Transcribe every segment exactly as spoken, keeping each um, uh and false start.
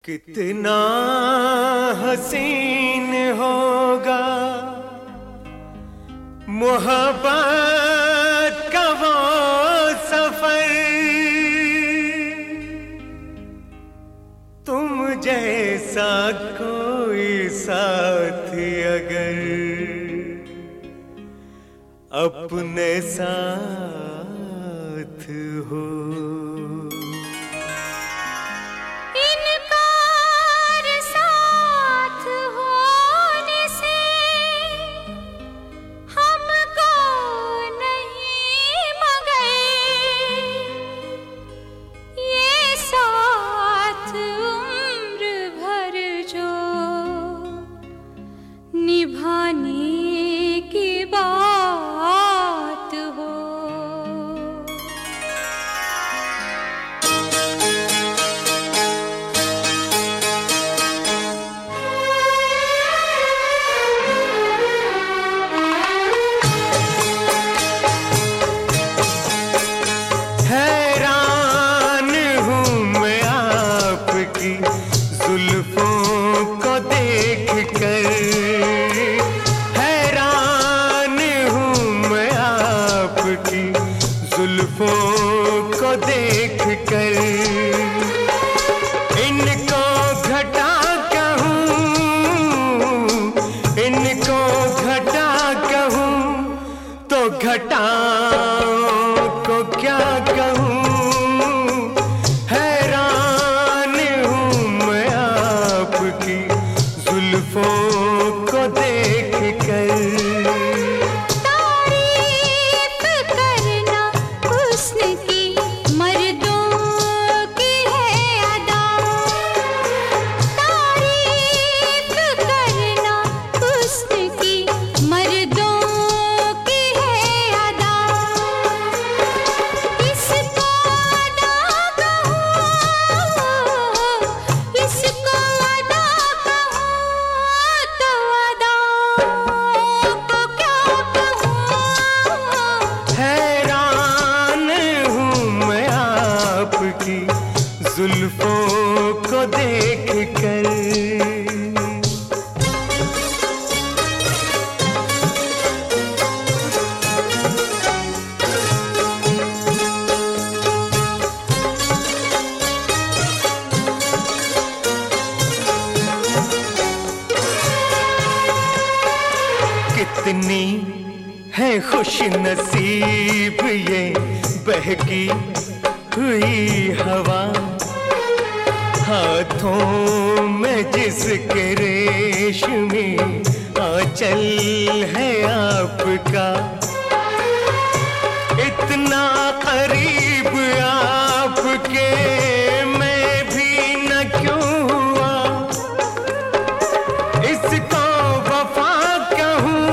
कितना हसीन होगा मोहब्बत का वो सफर, तुम जैसा कोई साथी अगर अपने साथ हो। निभाने की बात हो। हैरान हूँ मैं आपकी जुल्फों को देख कर, जुल्फों को देख कर। इनको घटा कहूँ, इनको घटा कहूँ तो घटाओं को क्या कहूँ। हैरान हूँ मैं आपकी जुल्फों को देख कर। जुल्फों को देख कर कितनी है खुश नसीब ये बहकी हुई हवा, हाथों में जिसके रेशमी आंचल है आपका। इतना करीब आपके मैं भी न क्यों हुआ। इसको वफा कहूँ,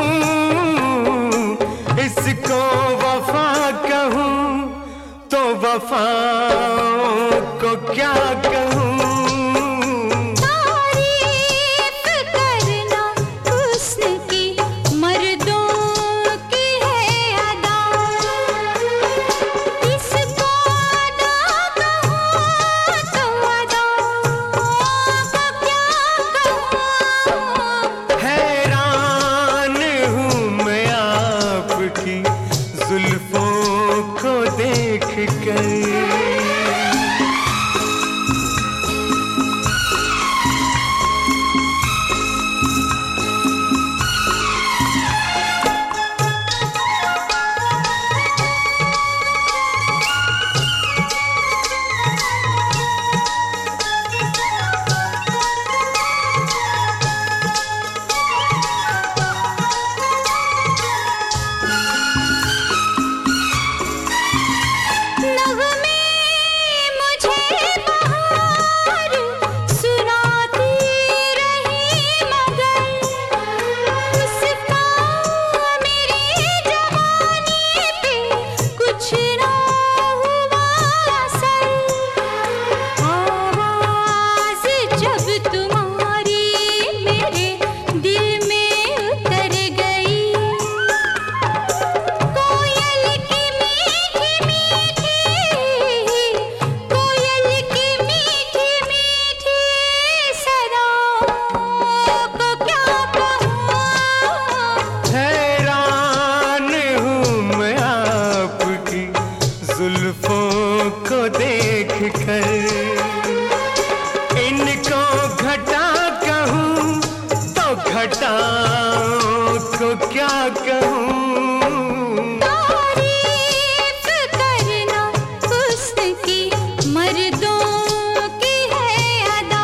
इसको वफा कहूँ तो वफाओं को क्या कहूँ। को क्या कहूँ। तारीफ करना हुस्न की मर्दों की है अदा।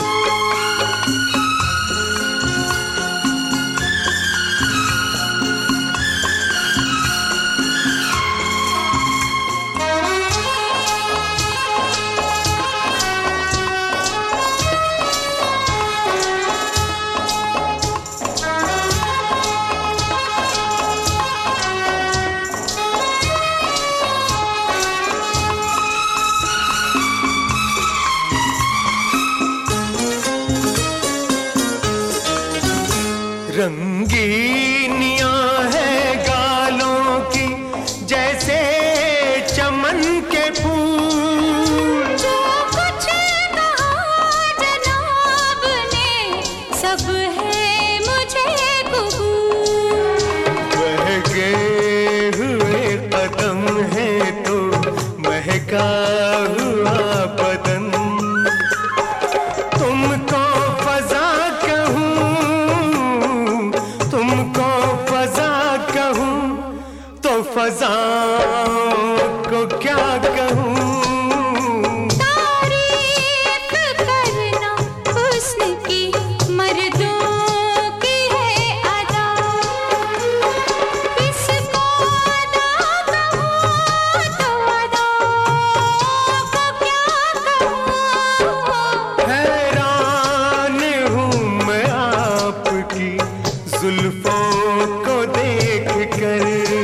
रंगीनियां है गालों की जैसे चमन के फूल। जो कुछ कहा जनाब ने सब है मुझे कबूल। बहके हुए कदम है तो महका हुआ बदन। तुमको फजा तुमको फजा कहूँ तो फजाओं को क्या कहूँ। तारीफ करना हुस्न की मर्दों की है अदा। किसको अदा कहूँ तो अदा को क्या कहूँ। हैरान हूँ मैं आपकी जुल्फों को देख कर।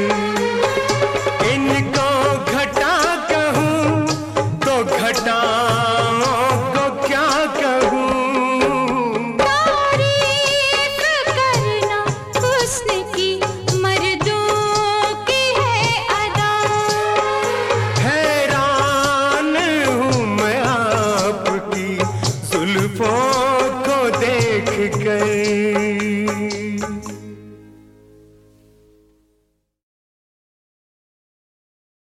इनको घटा कहूँ तो घटाओं को क्या कहूँ। तारीफ करना हुस्न की मर्दों की है अदा। हैरान हूँ मैं आपकी जुल्फों